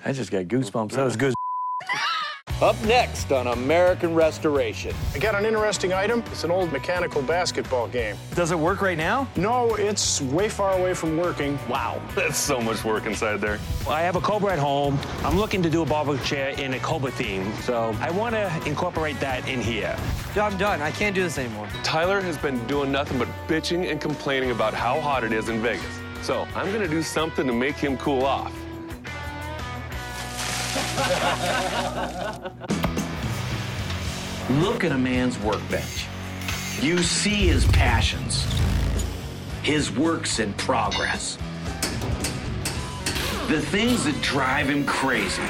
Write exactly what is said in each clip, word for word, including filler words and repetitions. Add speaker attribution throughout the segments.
Speaker 1: I just got goosebumps. That was good.
Speaker 2: Up next on American Restoration.
Speaker 3: I got an interesting item. It's an old mechanical basketball game.
Speaker 1: Does it work right now?
Speaker 3: No, it's way far away from working.
Speaker 1: Wow.
Speaker 4: That's so much work inside there.
Speaker 5: I have a Cobra at home. I'm looking to do a barbecue chair in a Cobra theme, so I want to incorporate that in here.
Speaker 6: I'm done. I can't do this anymore.
Speaker 4: Tyler has been doing nothing but bitching and complaining about how hot it is in Vegas. So I'm gonna do something to make him cool off.
Speaker 7: Look at a man's workbench. You see his passions, his works in progress, the things that drive him crazy.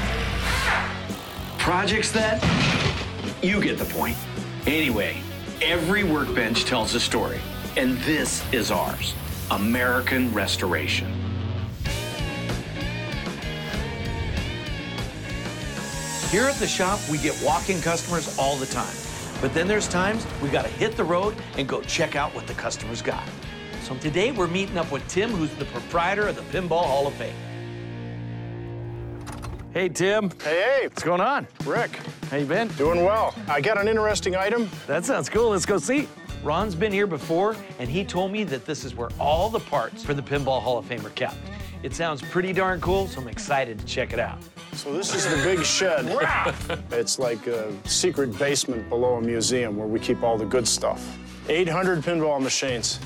Speaker 7: Projects that, you get the point. Anyway, every workbench tells a story, and this is ours, American Restoration.
Speaker 8: Here at the shop, we get walk-in customers all the time. But then there's times we gotta hit the road and go check out what the customers got. So today we're meeting up with Tim, who's the proprietor of the Pinball Hall of Fame.
Speaker 1: Hey, Tim.
Speaker 3: Hey, hey.
Speaker 1: What's going on?
Speaker 3: Rick.
Speaker 1: How you been?
Speaker 3: Doing well. I got an interesting item.
Speaker 1: That sounds cool. Let's go see.
Speaker 8: Ron's been here before, and he told me that this is where all the parts for the Pinball Hall of Fame are kept. It sounds pretty darn cool, so I'm excited to check it out.
Speaker 3: So this is the big shed. It's like a secret basement below a museum where we keep all the good stuff. eight hundred pinball machines.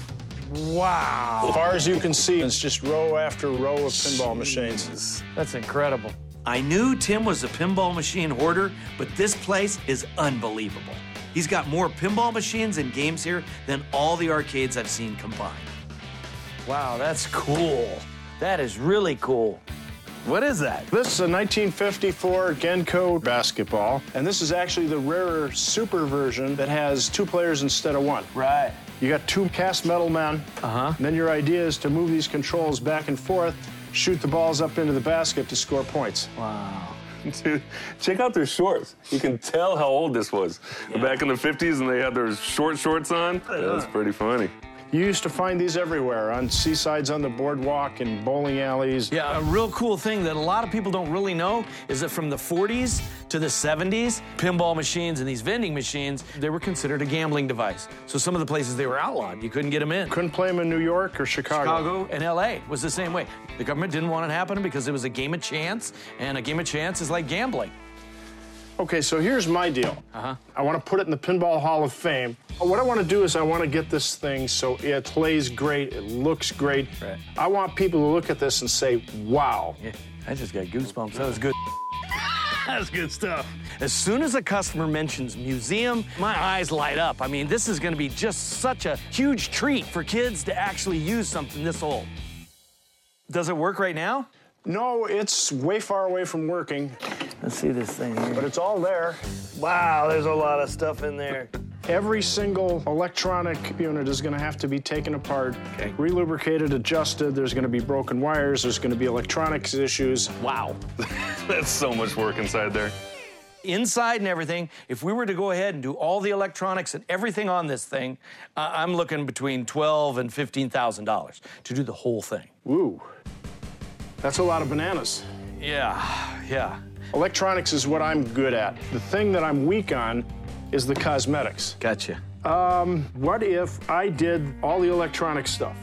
Speaker 1: Wow.
Speaker 3: As far as you can see, it's just row after row of pinball machines.
Speaker 1: That's incredible.
Speaker 8: I knew Tim was a pinball machine hoarder, but this place is unbelievable. He's got more pinball machines and games here than all the arcades I've seen combined.
Speaker 1: Wow, that's cool. That is really cool. What is that?
Speaker 3: This is a nineteen fifty-four Genko basketball, and this is actually the rarer super version that has two players instead of one.
Speaker 1: Right.
Speaker 3: You got two cast metal men,
Speaker 1: Uh-huh.
Speaker 3: and then your idea is to move these controls back and forth, shoot the balls up into the basket to score points.
Speaker 1: Wow.
Speaker 4: Dude, check out their shorts. You can tell how old this was.
Speaker 1: Yeah.
Speaker 4: Back in the fifties and they had their short shorts on. That's pretty funny.
Speaker 3: You used to find these everywhere, on seasides on the boardwalk and bowling alleys.
Speaker 1: Yeah, a real cool thing that a lot of people don't really know is that from the forties to the seventies, pinball machines and these vending machines, they were considered a gambling device. So some of the places they were outlawed, you couldn't get them in.
Speaker 3: Couldn't play them in New York or Chicago.
Speaker 1: Chicago and L A was the same way. The government didn't want it happening because it was a game of chance, and a game of chance is like gambling.
Speaker 3: Okay, so here's my deal.
Speaker 1: Uh-huh.
Speaker 3: I want to put it in the Pinball Hall of Fame. What I want to do is I want to get this thing so it plays great, it looks great.
Speaker 1: Right.
Speaker 3: I want people to look at this and say, wow.
Speaker 1: Yeah, I just got goosebumps. That was good. That's good stuff. As soon as a customer mentions museum, my eyes light up. I mean, this is going to be just such a huge treat for kids to actually use something this old. Does it work right now?
Speaker 3: No, it's way far away from working,
Speaker 1: Let's see this thing here.
Speaker 3: but it's all there.
Speaker 1: Wow, there's a lot of stuff in there.
Speaker 3: Every single electronic unit is going to have to be taken apart,
Speaker 1: Okay.
Speaker 3: relubricated, adjusted. There's going to be broken wires. There's going to be electronics issues.
Speaker 1: Wow.
Speaker 4: That's so much work inside there.
Speaker 1: Inside and everything, if we were to go ahead and do all the electronics and everything on this thing, uh, I'm looking between twelve thousand dollars and fifteen thousand dollars to do the whole thing.
Speaker 3: Woo. That's a lot of bananas.
Speaker 1: Yeah, yeah.
Speaker 3: Electronics is what I'm good at. The thing that I'm weak on is the cosmetics.
Speaker 1: Gotcha.
Speaker 3: What if I did all the electronic stuff?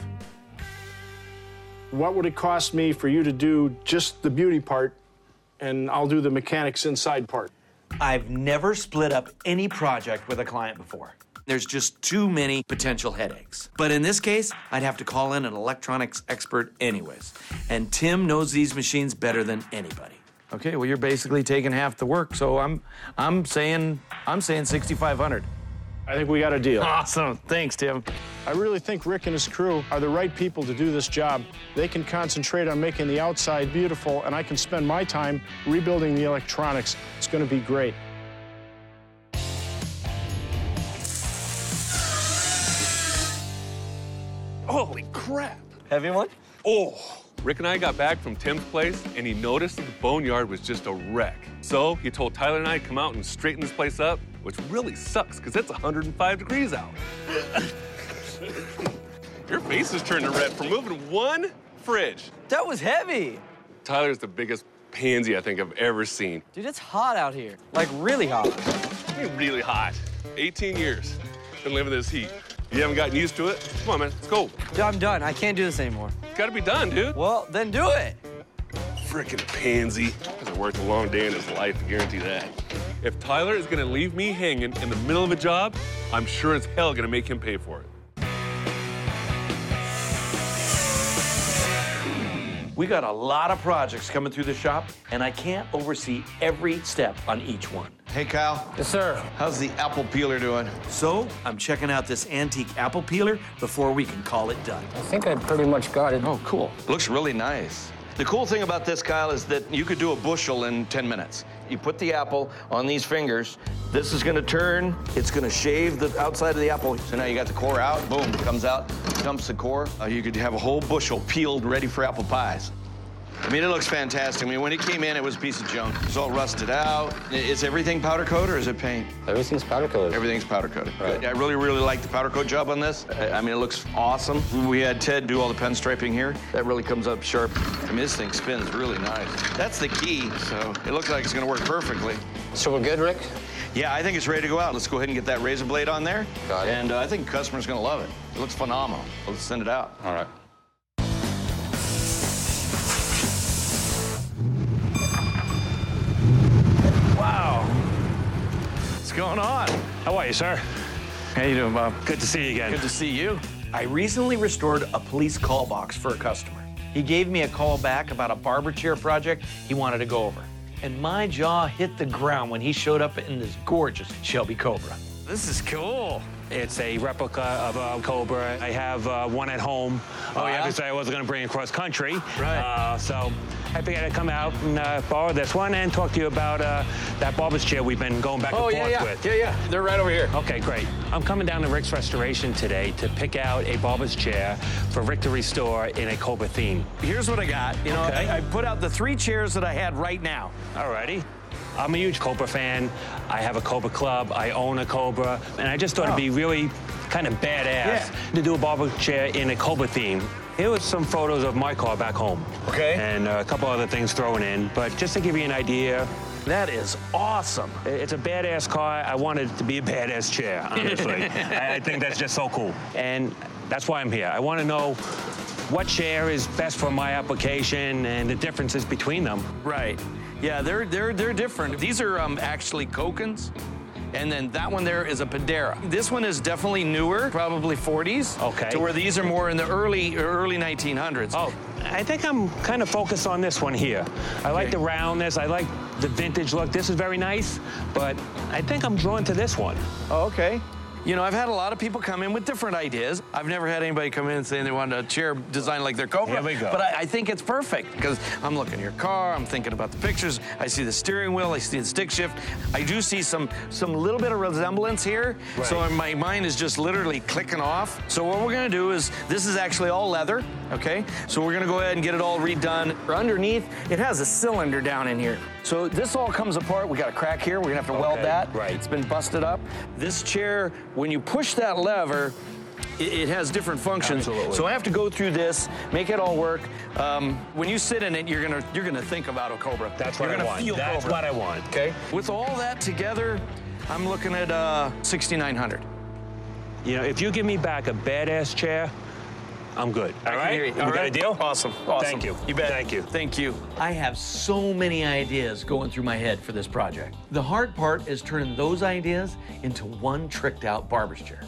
Speaker 3: What would it cost me for you to do just the beauty part, and I'll do the mechanics inside part?
Speaker 8: I've never split up any project with a client before. There's just too many potential headaches. But in this case, I'd have to call in an electronics expert anyways. And Tim knows these machines better than anybody.
Speaker 1: Okay, well, you're basically taking half the work, so I'm I'm saying I'm saying sixty-five hundred.
Speaker 3: I think we got a deal.
Speaker 1: Awesome. Thanks, Tim.
Speaker 3: I really think Rick and his crew are the right people to do this job. They can concentrate on making the outside beautiful, and I can spend my time rebuilding the electronics. It's going to be great.
Speaker 4: Holy crap.
Speaker 6: Heavy one?
Speaker 4: Oh. Rick and I got back from Tim's place, and he noticed that the boneyard was just a wreck. So he told Tyler and I to come out and straighten this place up, which really sucks, because it's one hundred five degrees out. Your face is turning red for moving one fridge.
Speaker 6: That was heavy.
Speaker 4: Tyler's the biggest pansy I think I've ever seen.
Speaker 6: Dude, it's hot out here. Like, really hot.
Speaker 4: It's really hot. eighteen years. Been living this heat. You haven't gotten used to it? Come on, man. Let's go.
Speaker 6: Dude, I'm done. I can't do this anymore.
Speaker 4: Gotta be done, dude.
Speaker 6: Well, then do it.
Speaker 4: Frickin' pansy. He's worked a long day in his life, I guarantee that. If Tyler is gonna leave me hanging in the middle of a job, I'm sure as hell gonna make him pay for it.
Speaker 8: We got a lot of projects coming through the shop, and I can't oversee every step on each one.
Speaker 9: Hey, Kyle.
Speaker 6: Yes, sir.
Speaker 9: How's the apple peeler doing?
Speaker 8: So, I'm checking out this antique apple peeler before we can call it done.
Speaker 6: I think I pretty much got it.
Speaker 8: Oh, cool.
Speaker 9: Looks really nice. The cool thing about this, Kyle, is that you could do a bushel in ten minutes. You put the apple on these fingers. This is gonna turn. It's gonna shave the outside of the apple. So now you got the core out. Boom, comes out, dumps the core. Uh, you could have a whole bushel peeled, ready for apple pies. I mean, it looks fantastic. I mean, when it came in, it was a piece of junk. It was all rusted out. Is everything powder coat or is it paint?
Speaker 6: Everything's powder coated.
Speaker 9: Everything's powder coated.
Speaker 6: Right.
Speaker 9: I really, really like the powder coat job on this. I I mean, it looks awesome. We had Ted do all the pen striping here. That really comes up sharp. I mean, this thing spins really nice. That's the key, so it looks like it's gonna work perfectly.
Speaker 6: So we're good, Rick?
Speaker 9: Yeah, I think it's ready to go out. Let's go ahead and get that razor blade on there.
Speaker 6: Got it.
Speaker 9: And uh, I think the customer's gonna love it. It looks phenomenal. Let's send it out.
Speaker 6: All right.
Speaker 8: Wow. What's going on?
Speaker 5: How are you, sir?
Speaker 8: How you doing, Bob?
Speaker 5: Good to see you again.
Speaker 8: Good to see you. I recently restored a police call box for a customer. He gave me a call back about a barber chair project he wanted to go over. And my jaw hit the ground when he showed up in this gorgeous Shelby Cobra. This is cool.
Speaker 5: It's a replica of a Cobra. I have uh, one at home.
Speaker 8: Oh,
Speaker 5: uh,
Speaker 8: yeah?
Speaker 5: Obviously, I wasn't going to bring it cross country.
Speaker 8: Right.
Speaker 5: Uh, so I figured I'd come out and uh, borrow this one and talk to you about uh, that barber's chair we've been going back
Speaker 8: Oh,
Speaker 5: and
Speaker 8: yeah,
Speaker 5: forth
Speaker 8: yeah.
Speaker 5: with.
Speaker 8: Yeah, yeah. They're right over here.
Speaker 5: Okay, great. I'm coming down to Rick's Restoration today to pick out a barber's chair for Rick to restore in a Cobra theme.
Speaker 8: Here's what I got. You know,
Speaker 5: Okay.
Speaker 8: I, I put out the three chairs that I had right now.
Speaker 5: Alrighty. I'm a huge Cobra fan. I have a Cobra club. I own a Cobra. And I just thought
Speaker 8: Oh.
Speaker 5: it'd be really kind of badass
Speaker 8: Yeah.
Speaker 5: to do a barber chair in a Cobra theme. Here was some photos of my car back home.
Speaker 8: Okay.
Speaker 5: And a couple other things thrown in. But just to give you an idea,
Speaker 8: That is awesome.
Speaker 5: it's a badass car. I wanted it to be a badass chair, honestly. I, I think that's just so cool. And that's why I'm here. I want to know what chair is best for my application and the differences between them.
Speaker 8: Right. Yeah, they're they're they're different. These are um, actually Kokens, and then that one there is a Pedera. This one is definitely newer, probably forties.
Speaker 5: Okay.
Speaker 8: To where these are more in the early early nineteen hundreds.
Speaker 5: Oh, I think I'm kind of focused on this one here. I like
Speaker 8: Okay.
Speaker 5: the roundness. I like the vintage look. This is very nice, but I think I'm drawn to this one.
Speaker 8: Oh, okay. You know, I've had a lot of people come in with different ideas. I've never had anybody come in saying they want a chair designed like their Cobra.
Speaker 5: Here we go.
Speaker 8: But I, I think it's perfect because I'm looking at your car, I'm thinking about the pictures, I see the steering wheel, I see the stick shift. I do see some some little bit of resemblance here.
Speaker 5: Right.
Speaker 8: So my mind is just literally clicking off. So what we're gonna do is, this is actually all leather, okay? So we're gonna go ahead and get it all redone. Underneath, it has a cylinder down in here. So this all comes apart. We got a crack here. We're gonna have to weld
Speaker 5: Okay,
Speaker 8: that.
Speaker 5: right.
Speaker 8: It's been busted up. This chair, when you push that lever, it, it has different functions.
Speaker 5: Absolutely.
Speaker 8: So I have to go through this, make it all work. Um, when you sit in it, you're gonna you're gonna think about a Cobra.
Speaker 5: That's what
Speaker 8: you're
Speaker 5: I
Speaker 8: gonna
Speaker 5: want.
Speaker 8: Feel
Speaker 5: That's
Speaker 8: Cobra.
Speaker 5: what I want.
Speaker 8: Okay. With all that together, I'm looking at uh, sixty-nine hundred.
Speaker 5: You know, if you give me back a badass chair, I'm good. All
Speaker 8: I can
Speaker 5: right?
Speaker 8: hear you.
Speaker 5: We
Speaker 8: All
Speaker 5: got
Speaker 8: right.
Speaker 5: a deal?
Speaker 8: Awesome. Awesome.
Speaker 5: Thank you.
Speaker 8: You bet.
Speaker 5: Thank you.
Speaker 8: Thank you. I have so many ideas going through my head for this project. The hard part is turning those ideas into one tricked out barber's chair.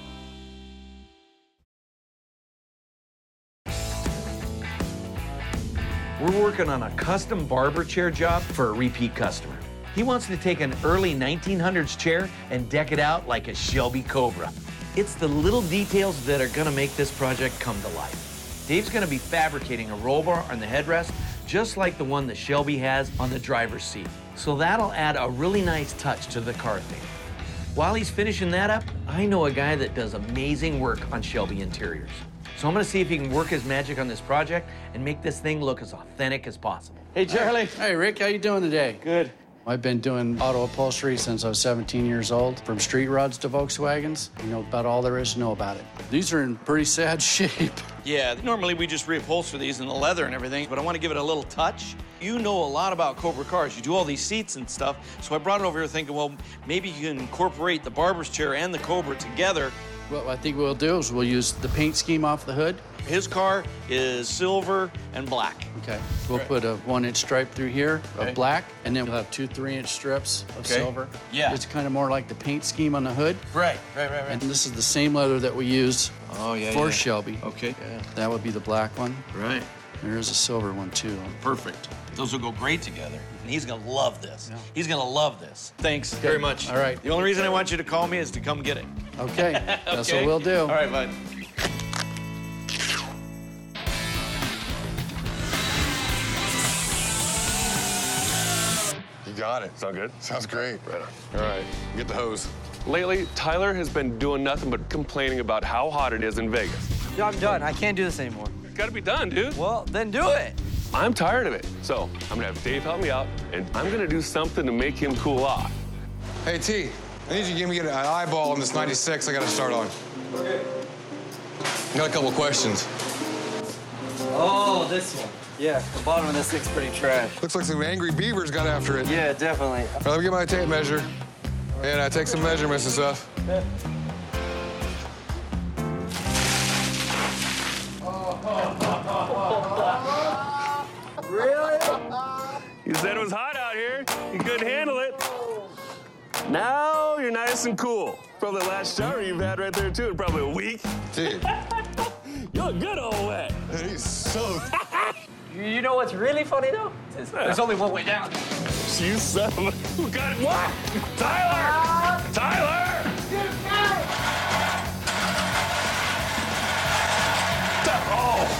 Speaker 8: We're working on a custom barber chair job for a repeat customer. He wants to take an early nineteen hundreds chair and deck it out like a Shelby Cobra. It's the little details that are gonna make this project come to life. Dave's gonna be fabricating a roll bar on the headrest, just like the one that Shelby has on the driver's seat. So that'll add a really nice touch to the car theme. While he's finishing that up, I know a guy that does amazing work on Shelby interiors. So I'm gonna see if he can work his magic on this project and make this thing look as authentic as possible.
Speaker 6: Hey, Charlie. Hey, Rick. How you doing today?
Speaker 8: Good.
Speaker 10: I've been doing auto upholstery since I was seventeen years old, from street rods to Volkswagens. You know about all there is to know about it. These are in pretty sad shape.
Speaker 8: Yeah, normally we just reupholster these in the leather and everything, but I want to give it a little touch. You know a lot about Cobra cars. You do all these seats and stuff, so I brought it over here thinking, well, maybe you can incorporate the barber's chair and the Cobra together.
Speaker 10: What I think we'll do is we'll use the paint scheme off the hood.
Speaker 8: His car is silver and black.
Speaker 10: Okay. We'll right. put a one-inch stripe through here
Speaker 8: okay.
Speaker 10: of black, and then we'll have two three-inch strips of
Speaker 8: okay.
Speaker 10: silver.
Speaker 8: Yeah.
Speaker 10: It's kind of more like the paint scheme on the hood.
Speaker 8: Right, right, right, right.
Speaker 10: And this is the same leather that we use
Speaker 8: oh, yeah,
Speaker 10: for
Speaker 8: yeah.
Speaker 10: Shelby.
Speaker 8: Okay. Yeah.
Speaker 10: That would be the black one.
Speaker 8: Right.
Speaker 10: There's a silver one, too.
Speaker 8: Perfect. Those will go great together. And he's going to love this. Yeah. He's going to love this. Thanks okay. very much.
Speaker 10: All right.
Speaker 8: The only reason I want you to call me is to come get it.
Speaker 10: Okay. That's
Speaker 8: okay.
Speaker 10: what we'll do.
Speaker 8: All right, bud.
Speaker 11: You got it.
Speaker 4: Sound good?
Speaker 11: Sounds great.
Speaker 4: Right on.
Speaker 11: All right, get the hose.
Speaker 4: Lately, Tyler has been doing nothing but complaining about how hot it is in Vegas.
Speaker 6: Dude, I'm done. I can't do this anymore.
Speaker 4: It's gotta be done, dude.
Speaker 6: Well, then do it.
Speaker 4: I'm tired of it. So I'm gonna have Dave help me out, and I'm gonna do something to make him cool off.
Speaker 11: Hey, T, I need you to give me an eyeball on this ninety-six I gotta start on. Okay. I got a couple questions.
Speaker 6: Oh, this one. Yeah, the bottom of this thing's pretty trash.
Speaker 11: Looks like some angry beavers got after it.
Speaker 6: Yeah, definitely.
Speaker 11: All right, let me get my tape measure. And I take some measurements and stuff.
Speaker 6: Yeah. Really?
Speaker 4: You said it was hot out here. You couldn't handle it. Now you're nice and cool. Probably the last shower you've had right there, too, in probably a week.
Speaker 11: Dude.
Speaker 4: You're good old way.
Speaker 11: He's so...
Speaker 6: You know what's really funny, though? There's only one way down.
Speaker 4: You son of a... Who got it? What? Tyler! Tyler!
Speaker 6: You got it!
Speaker 4: Oh!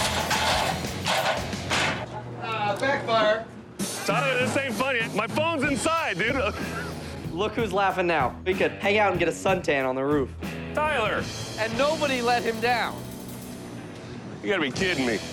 Speaker 6: Uh, backfire.
Speaker 4: Tyler, this ain't funny. My phone's inside, dude.
Speaker 6: Look who's laughing now. We could hang out and get a suntan on the roof.
Speaker 4: Tyler!
Speaker 6: And nobody let him down.
Speaker 4: You gotta be kidding me.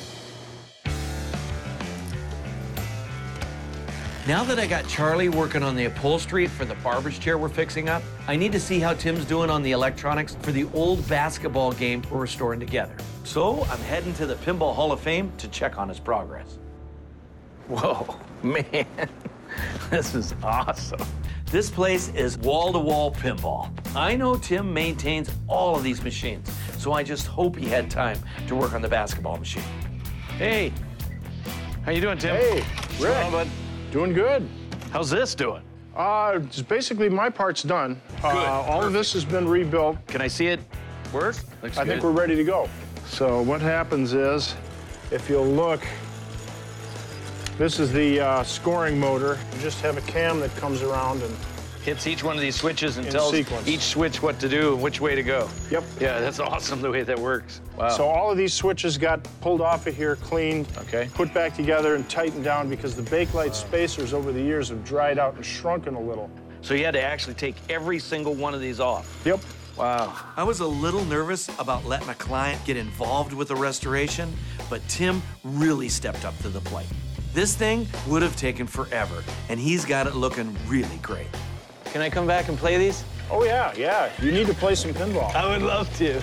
Speaker 8: Now that I got Charlie working on the upholstery for the barber's chair we're fixing up, I need to see how Tim's doing on the electronics for the old basketball game we're restoring together. So I'm heading to the Pinball Hall of Fame to check on his progress. Whoa, man, this is awesome. This place is wall-to-wall pinball. I know Tim maintains all of these machines, so I just hope he had time to work on the basketball machine. Hey, how you doing, Tim?
Speaker 3: Hey, Rick.
Speaker 8: Hello, bud.
Speaker 3: Doing good.
Speaker 8: How's this doing?
Speaker 3: Uh, just basically my part's done.
Speaker 8: Good.
Speaker 3: Uh, all of this has been rebuilt.
Speaker 8: Can I see it work? Looks
Speaker 3: I
Speaker 8: good.
Speaker 3: think we're ready to go. So what happens is, if you'll look, this is the uh, scoring motor. You just have a cam that comes around and
Speaker 8: hits each one of these switches and
Speaker 3: in
Speaker 8: tells
Speaker 3: sequence.
Speaker 8: each switch what to do and which way to go.
Speaker 3: Yep.
Speaker 8: Yeah, that's awesome the way that works. Wow.
Speaker 3: So all of these switches got pulled off of here, cleaned,
Speaker 8: okay,
Speaker 3: put back together and tightened down because the Bakelite spacers over the years have dried out and shrunken a little.
Speaker 8: So you had to actually take every single one of these off?
Speaker 3: Yep.
Speaker 8: Wow. I was a little nervous about letting a client get involved with the restoration, but Tim really stepped up to the plate. This thing would have taken forever, and he's got it looking really great.
Speaker 6: Can I come back and play these?
Speaker 3: Oh, yeah, yeah. You need to play some pinball.
Speaker 6: I would love to.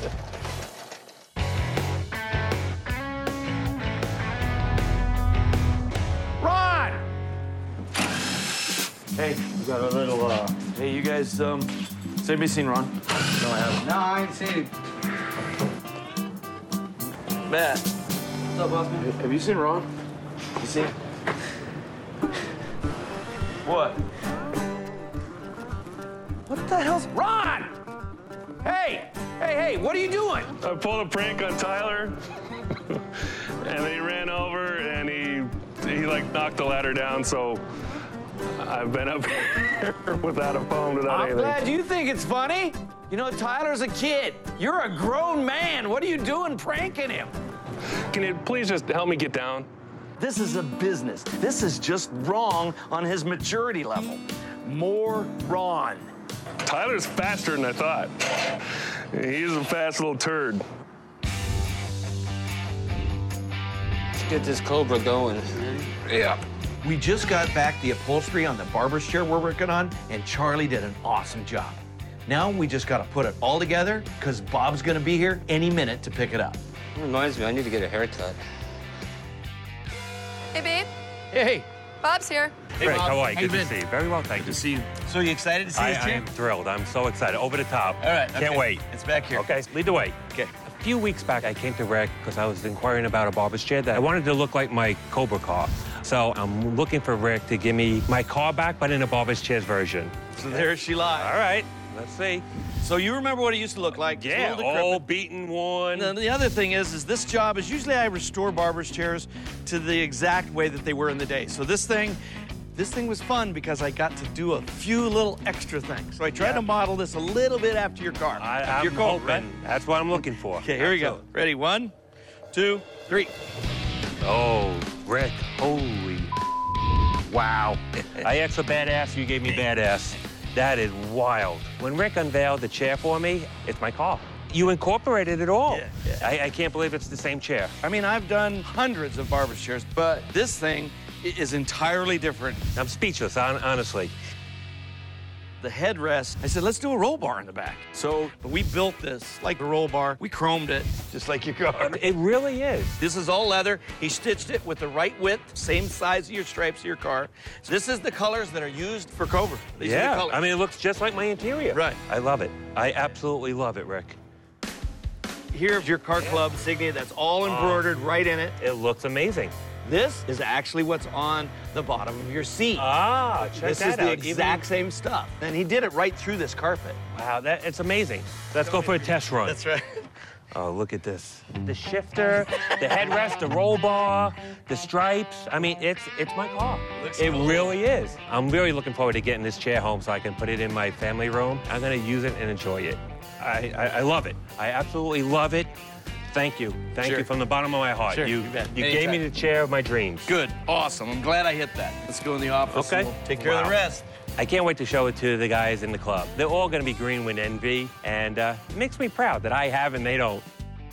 Speaker 8: Ron!
Speaker 3: Hey, we got a little, uh...
Speaker 8: Hey, you guys, um, has anybody seen Ron?
Speaker 3: No, I haven't.
Speaker 6: No, I ain't seen him. Matt. What's up, boss man?
Speaker 8: Have you seen Ron? You seen? What? What the hell's... Ron! Hey! Hey, hey, what are you doing?
Speaker 4: I pulled a prank on Tyler, and he ran over, and he, he like knocked the ladder down, so I've been up here without a phone, without
Speaker 8: I'm
Speaker 4: anything.
Speaker 8: glad you think it's funny. You know, Tyler's a kid. You're a grown man. What are you doing pranking him?
Speaker 4: Can you please just help me get down?
Speaker 8: This is a business. This is just wrong on his maturity level. More Ron.
Speaker 4: Tyler's faster than I thought. He's a fast little turd.
Speaker 6: Let's get this Cobra going.
Speaker 4: Yeah.
Speaker 8: We just got back the upholstery on the barber's chair we're working on, and Charlie did an awesome job. Now we just gotta put it all together, because Bob's gonna be here any minute to pick it up.
Speaker 6: It reminds me, I need to get a haircut.
Speaker 12: Hey, babe.
Speaker 8: Hey.
Speaker 12: Bob's here.
Speaker 5: Hey, Rick, how are you?
Speaker 8: How
Speaker 5: Good
Speaker 8: you
Speaker 5: to
Speaker 8: been?
Speaker 5: see you. Very well, thank you.
Speaker 8: Good to see you. So you excited to see
Speaker 5: I,
Speaker 8: this
Speaker 5: I
Speaker 8: chair?
Speaker 5: am thrilled. I'm so excited. Over the top.
Speaker 8: All right.
Speaker 5: Can't
Speaker 8: okay.
Speaker 5: wait.
Speaker 8: It's back here.
Speaker 5: Okay, lead the way.
Speaker 8: Okay.
Speaker 5: A few weeks back, I came to Rick because I was inquiring about a barber's chair that I wanted to look like my Cobra car. So I'm looking for Rick to give me my car back, but in a barber's chair's version.
Speaker 8: So there she lies.
Speaker 5: All right, let's see.
Speaker 8: So you remember what it used to look like? It's a
Speaker 5: Yeah,
Speaker 8: little decrepit.
Speaker 5: old beaten one.
Speaker 8: And the other thing is, is this job is usually I restore barber's chairs to the exact way that they were in the day. So this thing, this thing was fun because I got to do a few little extra things. So I tried
Speaker 5: Yeah.
Speaker 8: to model this a little bit after your car.
Speaker 5: I,
Speaker 8: after
Speaker 5: I'm
Speaker 8: your car,
Speaker 5: hoping.
Speaker 8: right?
Speaker 5: That's what I'm looking for.
Speaker 8: Okay, here we go. Ready? One, two, three.
Speaker 5: Oh, Rick, holy wow. I asked for badass, you gave me badass. That is wild. When Rick unveiled the chair for me, it's my car. You incorporated it all.
Speaker 8: Yeah, yeah.
Speaker 5: I, I can't believe it's the same chair.
Speaker 8: I mean, I've done hundreds of barber's chairs, but this thing i- is entirely different.
Speaker 5: I'm speechless, hon- honestly.
Speaker 8: The headrest, I said, let's do a roll bar in the back. So we built this like a roll bar. We chromed it, just like your car.
Speaker 5: It really is.
Speaker 8: This is all leather. He stitched it with the right width, same size of your stripes of your car. So this is the colors that are used for Cobra. These are the
Speaker 5: Yeah,
Speaker 8: colors.
Speaker 5: I mean, it looks just like my interior.
Speaker 8: Right.
Speaker 5: I love it. I absolutely love it, Rick.
Speaker 8: Here's your car club insignia. That's all embroidered right in it.
Speaker 5: It looks amazing.
Speaker 8: This is actually what's on the bottom of your seat.
Speaker 5: Ah, check
Speaker 8: This
Speaker 5: that
Speaker 8: is the
Speaker 5: out.
Speaker 8: exact
Speaker 5: Even-
Speaker 8: same stuff. And he did it right through this carpet.
Speaker 5: Wow, that it's amazing. Let's go for a test run.
Speaker 8: That's right.
Speaker 5: Oh, look at this. The shifter, the headrest, the roll bar, the stripes. I mean, it's it's my car. It really is. I'm really looking forward to getting this chair home so I can put it in my family room. I'm gonna use it and enjoy it. I, I, I love it. I absolutely love it. Thank you. Thank
Speaker 8: Sure.
Speaker 5: you from the bottom of my heart.
Speaker 8: Sure,
Speaker 5: you
Speaker 8: you bet.
Speaker 5: you gave me
Speaker 8: Anytime.
Speaker 5: the chair of my dreams.
Speaker 8: Good. Awesome. I'm glad I hit that. Let's go in the office
Speaker 5: Okay.
Speaker 8: and we'll take care of
Speaker 5: Wow.
Speaker 8: the rest.
Speaker 5: I can't wait to show it to the guys in the club. They're all going to be green with envy, and uh, it makes me proud that I have and they don't.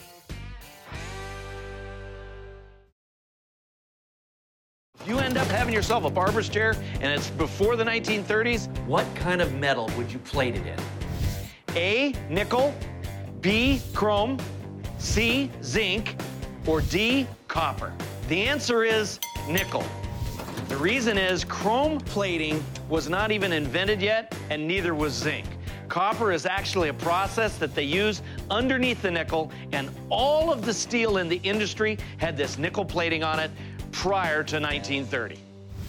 Speaker 8: If you end up having yourself a barber's chair and it's before the nineteen thirties, what kind of metal would you plate it in? A, nickel, B, chrome, C, zinc, or D, copper? The answer is nickel. The reason is chrome plating was not even invented yet, and neither was zinc. Copper is actually a process that they use underneath the nickel, and all of the steel in the industry had this nickel plating on it prior to nineteen thirty.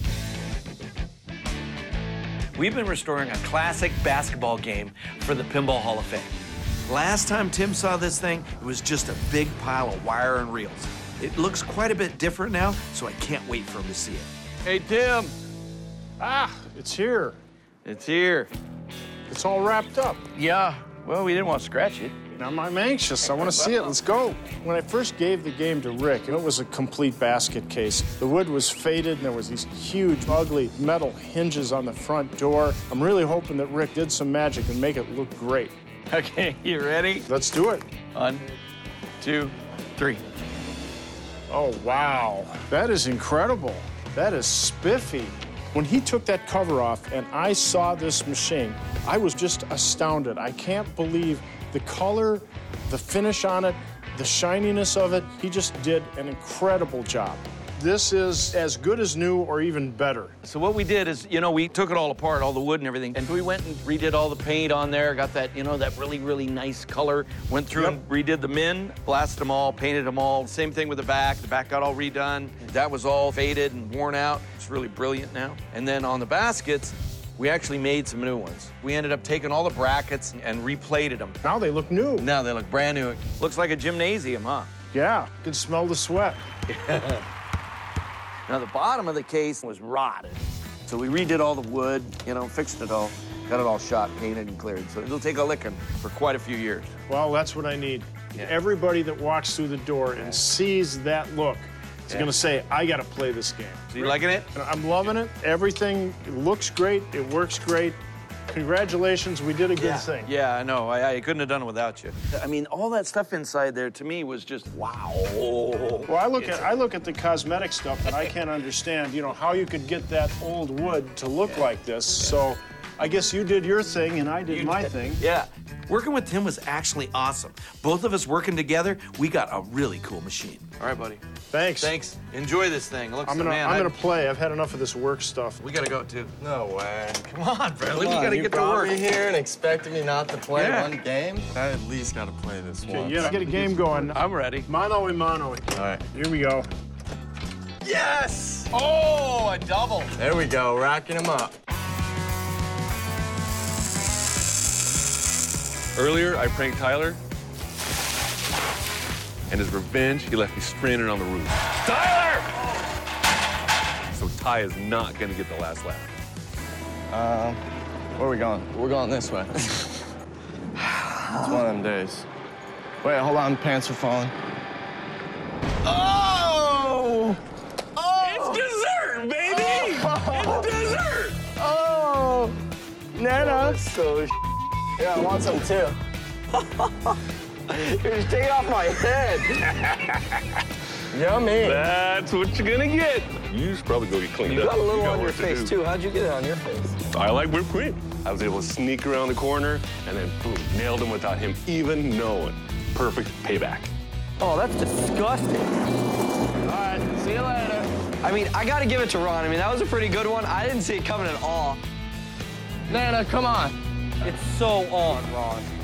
Speaker 8: We've been restoring a classic basketball game for the Pinball Hall of Fame. Last time Tim saw this thing, it was just a big pile of wire and reels. It looks quite a bit different now, so I can't wait for him to see it. Hey, Tim.
Speaker 3: Ah, it's here.
Speaker 8: It's here.
Speaker 3: It's all wrapped up.
Speaker 8: Yeah, well, we didn't want to scratch it.
Speaker 3: I'm, I'm anxious. I want to see it. Let's go. When I first gave the game to Rick, it was a complete basket case. The wood was faded, and there was these huge, ugly metal hinges on the front door. I'm really hoping that Rick did some magic and make it look great.
Speaker 8: Okay, you ready?
Speaker 3: Let's do it.
Speaker 8: One, two, three.
Speaker 3: Oh, wow. That is incredible. That is spiffy. When he took that cover off and I saw this machine, I was just astounded. I can't believe the color, the finish on it, the shininess of it. He just did an incredible job. This is as good as new or even better.
Speaker 8: So what we did is, you know, we took it all apart, all the wood and everything, and we went and redid all the paint on there, got that, you know, that really, really nice color, went through
Speaker 3: Yep.
Speaker 8: and redid the min, blasted them all, painted them all. Same thing with the back. The back got all redone. That was all faded and worn out. It's really brilliant now. And then on the baskets, we actually made some new ones. We ended up taking all the brackets and replated them.
Speaker 3: Now they look new.
Speaker 8: Now they look brand new. Looks like a gymnasium, huh?
Speaker 3: Yeah, you can smell the sweat.
Speaker 8: Now, the bottom of the case was rotted. So we redid all the wood, you know, fixed it all, got it all shot, painted, and cleared. So it'll take a licking for quite a few years.
Speaker 3: Well, that's what I need.
Speaker 8: Yeah.
Speaker 3: Everybody that walks through the door and sees that look is
Speaker 8: Yeah.
Speaker 3: going to say, I got to play this game.
Speaker 8: So you liking it?
Speaker 3: I'm loving it. Everything looks great. It works great. Congratulations, we did a good
Speaker 8: yeah.
Speaker 3: thing.
Speaker 8: Yeah, I know. I, I couldn't have done it without you. I mean, all that stuff inside there to me was just wow.
Speaker 3: Well, I look at I look at the cosmetic stuff and I can't understand, you know, how you could get that old wood to look yeah. like this. Yeah. So I guess you did your thing and I did
Speaker 8: you
Speaker 3: my
Speaker 8: did.
Speaker 3: thing.
Speaker 8: Yeah. Working with Tim was actually awesome. Both of us working together, we got a really cool machine. All right, buddy.
Speaker 3: Thanks.
Speaker 8: Thanks. Enjoy this thing. Looks
Speaker 3: I'm gonna
Speaker 8: man,
Speaker 3: I'm
Speaker 8: I...
Speaker 3: gonna play. I've had enough of this work stuff.
Speaker 8: We gotta go too.
Speaker 12: No way.
Speaker 8: Come on, Bradley.
Speaker 12: Come on,
Speaker 8: we gotta
Speaker 12: you
Speaker 8: get to
Speaker 12: brought
Speaker 8: work.
Speaker 12: me here and expected me not to play
Speaker 8: yeah.
Speaker 12: one game. I at least gotta play this
Speaker 3: Okay,
Speaker 12: one.
Speaker 3: yeah, get a game going.
Speaker 8: I'm ready.
Speaker 3: Mano y mano.
Speaker 12: All right.
Speaker 3: Here we go.
Speaker 12: Yes! Oh, a double. There we go, racking them up.
Speaker 4: Earlier, I pranked Tyler. And as revenge, he left me stranded on the roof. Tyler! So Ty is not gonna get the last laugh.
Speaker 12: Um, where are we going? We're going this way. It's one of them days. Wait, hold on, pants are falling. Oh! Oh!
Speaker 4: It's dessert, baby!
Speaker 12: Oh!
Speaker 4: It's dessert!
Speaker 12: Oh! Nana! So yeah, I want some too. You're just taking off my head. Yummy.
Speaker 4: That's what you're gonna get. You should probably go get cleaned
Speaker 12: you
Speaker 4: up.
Speaker 12: You got a little
Speaker 4: you got
Speaker 12: on your face too. How'd you get it on your face?
Speaker 4: I like whipped cream. I was able to sneak around the corner and then boom, nailed him without him even knowing. Perfect payback.
Speaker 6: Oh, that's disgusting.
Speaker 12: All right, see you later.
Speaker 6: I mean, I gotta give it to Ron. I mean, that was a pretty good one. I didn't see it coming at all.
Speaker 12: Nana, come on.
Speaker 6: It's so on, Ron.